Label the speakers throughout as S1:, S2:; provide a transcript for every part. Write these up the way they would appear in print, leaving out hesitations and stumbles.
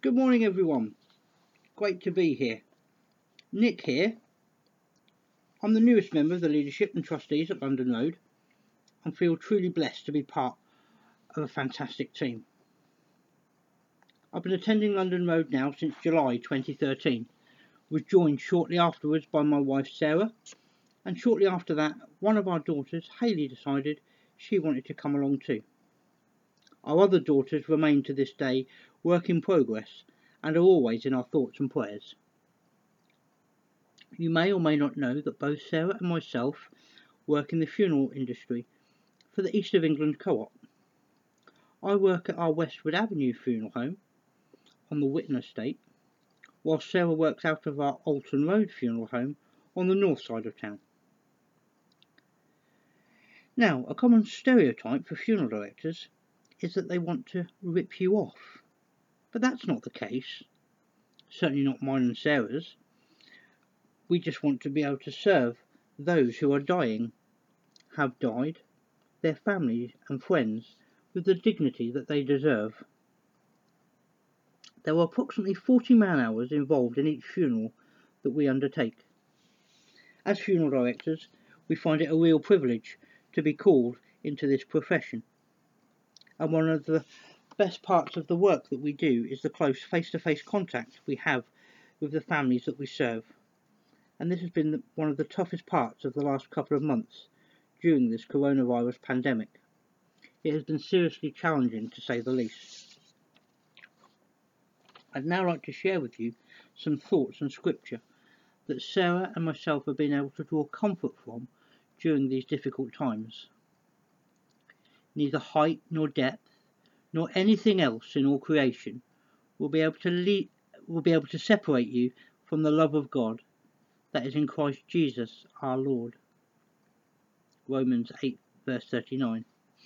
S1: Good morning everyone, great to be here. Nick here. I'm the newest member of the leadership and trustees at London Road and feel truly blessed to be part of a fantastic team. I've been attending London Road now since July 2013, was joined shortly afterwards by my wife Sarah, and shortly after that one of our daughters, Hayley, decided she wanted to come along too. Our other daughters remain to this day work in progress and are always in our thoughts and prayers. You may or may not know that both Sarah and myself work in the funeral industry for the East of England Co-op. I work at our Westwood Avenue funeral home on the Whitton estate, while Sarah works out of our Alton Road funeral home on the north side of town. Now, a common stereotype for funeral directors is that they want to rip you off, but that's not the case, certainly not mine and Sarah's. We just want to be able to serve those who are dying, have died, their families and friends with the dignity that they deserve. There are approximately 40 man-hours involved in each funeral that we undertake. As funeral directors, we find it a real privilege to be called into this profession. And one of the best parts of the work that we do is the close face-to-face contact we have with the families that we serve. And this has been one of the toughest parts of the last couple of months during this coronavirus pandemic. It has been seriously challenging, to say the least. I'd now like to share with you some thoughts and scripture that Sarah and myself have been able to draw comfort from during these difficult times. Neither height nor depth, nor anything else in all creation will be able to separate you from the love of God that is in Christ Jesus our Lord. Romans 8 verse 39.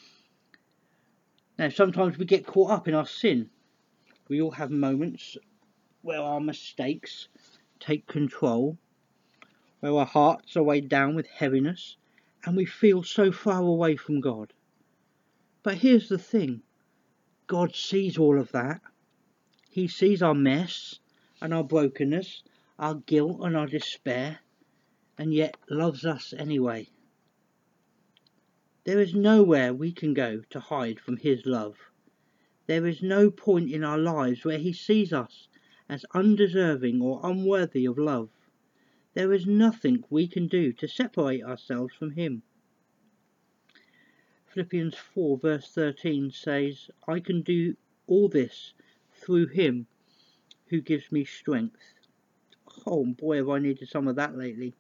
S1: Now, sometimes we get caught up in our sin. We all have moments where our mistakes take control, where our hearts are weighed down with heaviness, and we feel so far away from God. But here's the thing, God sees all of that. He sees our mess and our brokenness, our guilt and our despair, and yet loves us anyway. There is nowhere we can go to hide from His love. There is no point in our lives where He sees us as undeserving or unworthy of love. There is nothing we can do to separate ourselves from Him. Philippians 4 verse 13 says, I can do all this through Him who gives me strength. Oh boy, have I needed some of that lately.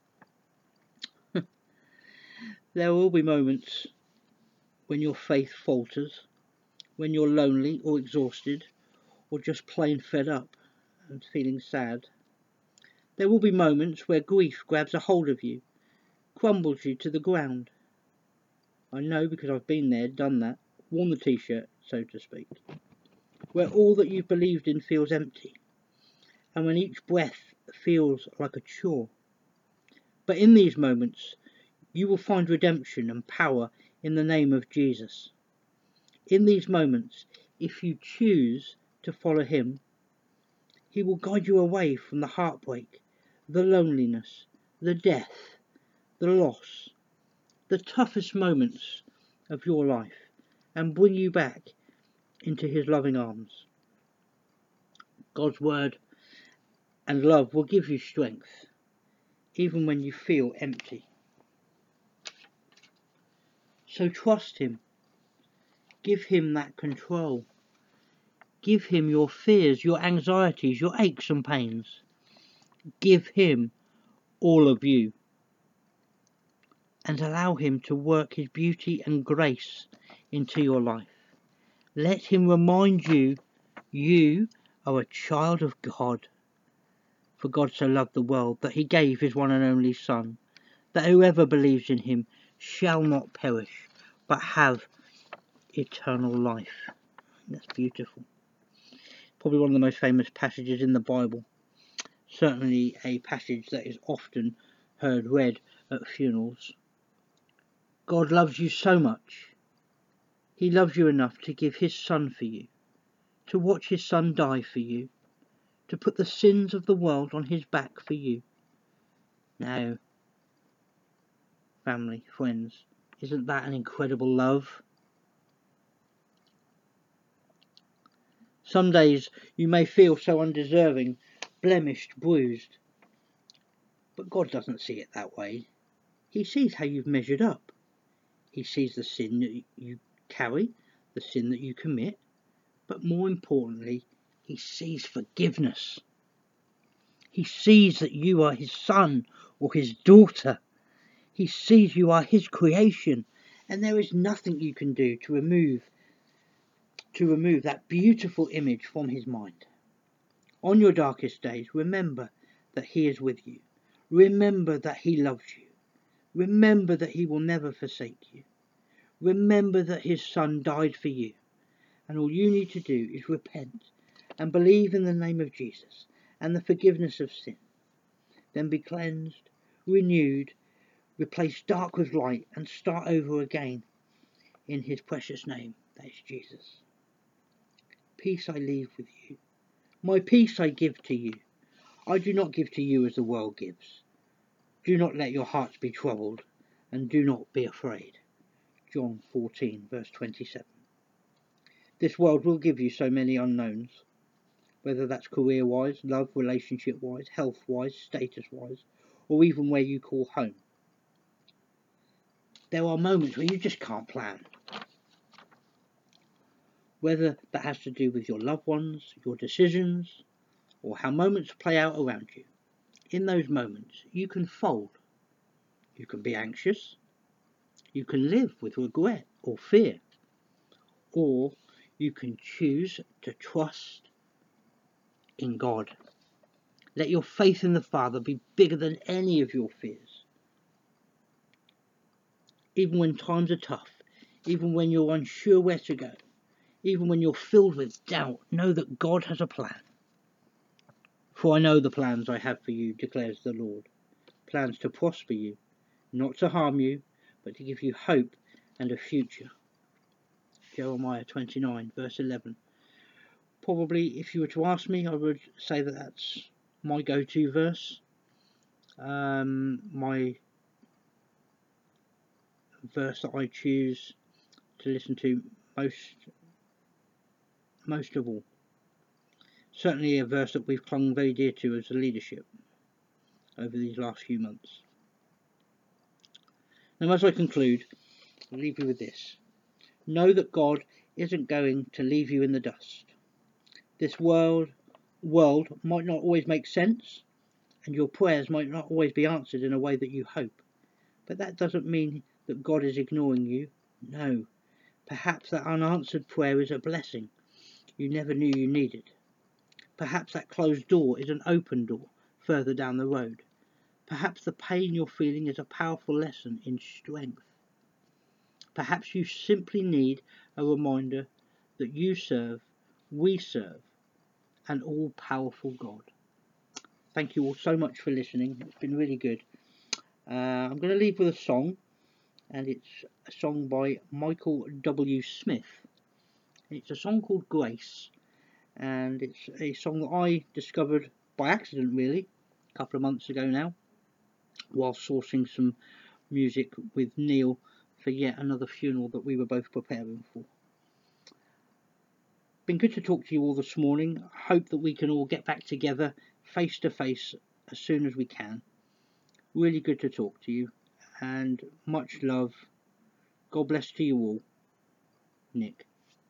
S1: There will be moments when your faith falters, when you're lonely or exhausted, or just plain fed up and feeling sad. There will be moments where grief grabs a hold of you, crumbles you to the ground. I know because I've been there, done that, worn the t-shirt, so to speak. Where all that you've believed in feels empty, and when each breath feels like a chore. But in these moments, you will find redemption and power in the name of Jesus. In these moments, if you choose to follow Him, He will guide you away from the heartbreak, the loneliness, the death, the loss, the toughest moments of your life, and bring you back into His loving arms. God's word and love will give you strength, even when you feel empty. So trust Him. Give Him that control. Give Him your fears, your anxieties, your aches and pains. Give Him all of you. And allow Him to work His beauty and grace into your life. Let Him remind you, you are a child of God. For God so loved the world that He gave His one and only Son, that whoever believes in Him shall not perish, but have eternal life. That's beautiful. Probably one of the most famous passages in the Bible. Certainly a passage that is often heard read at funerals. God loves you so much. He loves you enough to give His Son for you, to watch His Son die for you, to put the sins of the world on his back for you. Now, family, friends, isn't that an incredible love? Some days you may feel so undeserving, blemished, bruised. But God doesn't see it that way. He sees how you've measured up. He sees the sin that you carry, the sin that you commit. But more importantly, he sees forgiveness. He sees that you are his son or his daughter. He sees you are his creation. And there is nothing you can do to remove that beautiful image from his mind. On your darkest days, remember that he is with you. Remember that he loves you. Remember that he will never forsake you. Remember that his son died for you. And all you need to do is repent and believe in the name of Jesus and the forgiveness of sin. Then be cleansed, renewed, replace dark with light, and start over again in his precious name, that is Jesus. Peace I leave with you. My peace I give to you. I do not give to you as the world gives. Do not let your hearts be troubled, and do not be afraid. John 14, verse 27. This world will give you so many unknowns, whether that's career-wise, love, relationship-wise, health-wise, status-wise, or even where you call home. There are moments where you just can't plan. Whether that has to do with your loved ones, your decisions, or how moments play out around you. In those moments, you can fold. You can be anxious. You can live with regret or fear. Or you can choose to trust in God. Let your faith in the Father be bigger than any of your fears. Even when times are tough, even when you're unsure where to go, even when you're filled with doubt, know that God has a plan. For I know the plans I have for you, declares the Lord. Plans to prosper you, not to harm you, but to give you hope and a future. Jeremiah 29, verse 11. Probably, if you were to ask me, I would say that that's my go-to verse. My verse that I choose to listen to most of all. Certainly a verse that we've clung very dear to as a leadership over these last few months. Now, as I conclude, I'll leave you with this. Know that God isn't going to leave you in the dust. This world might not always make sense, and your prayers might not always be answered in a way that you hope. But that doesn't mean that God is ignoring you. No. Perhaps that unanswered prayer is a blessing you never knew you needed. Perhaps that closed door is an open door further down the road. Perhaps the pain you're feeling is a powerful lesson in strength. Perhaps you simply need a reminder that we serve, an all-powerful God. Thank you all so much for listening. It's been really good. I'm going to leave with a song, and it's a song by Michael W. Smith. It's a song called Grace, and it's a song that I discovered by accident, really, a couple of months ago now, while sourcing some music with Neil for yet another funeral that we were both preparing for. Been good to talk to you all this morning. Hope that we can all get back together face to face as soon as we can. Really good to talk to you, and much love. God bless to you all. Nick.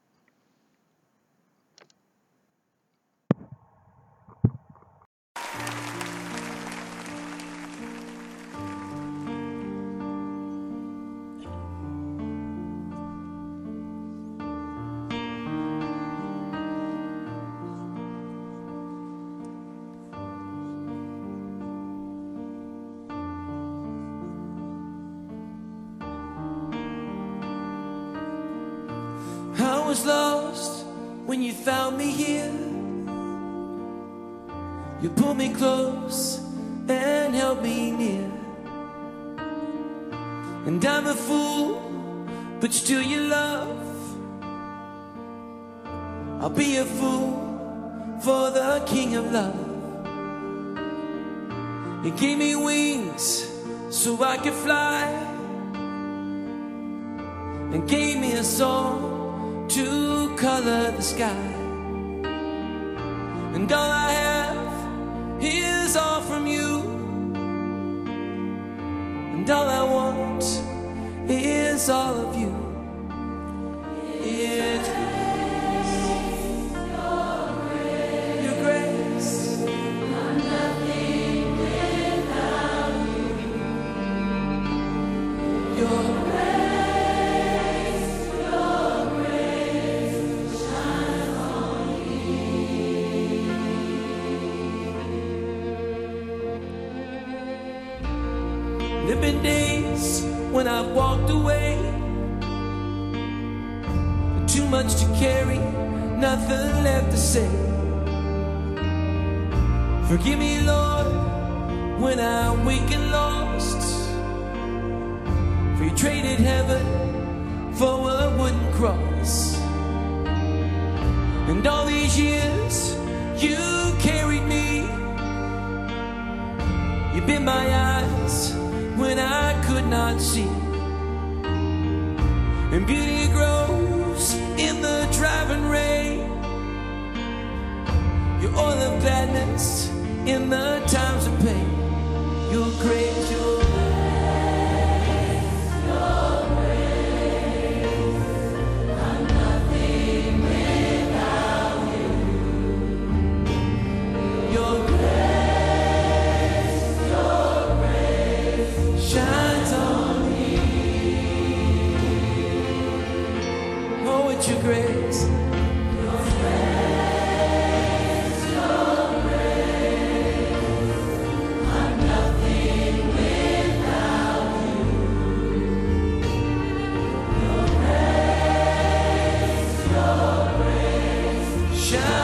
S2: I was lost when you found me here. You pulled me close and held me near. And I'm a fool, but still you love. I'll be a fool for the King of Love. He gave me wings so I could fly, and gave me a song to color the sky. And all I have is all from you, and all I want is all of you. It's your grace. I'm nothing without you. Your grace shines on me. There've been days when I've walked away, too much to carry, nothing left to say. Forgive me, Lord, when I'm weak and lost, for you traded heaven for a wooden cross. And all these years you carried me. You've been my eyes when I could not see, and beauty grows in the driving rain. Your oil of gladness in the times of pain. Your grace, your I'm nothing without you. Your grace shines on me. Oh, it's your grace. Shine.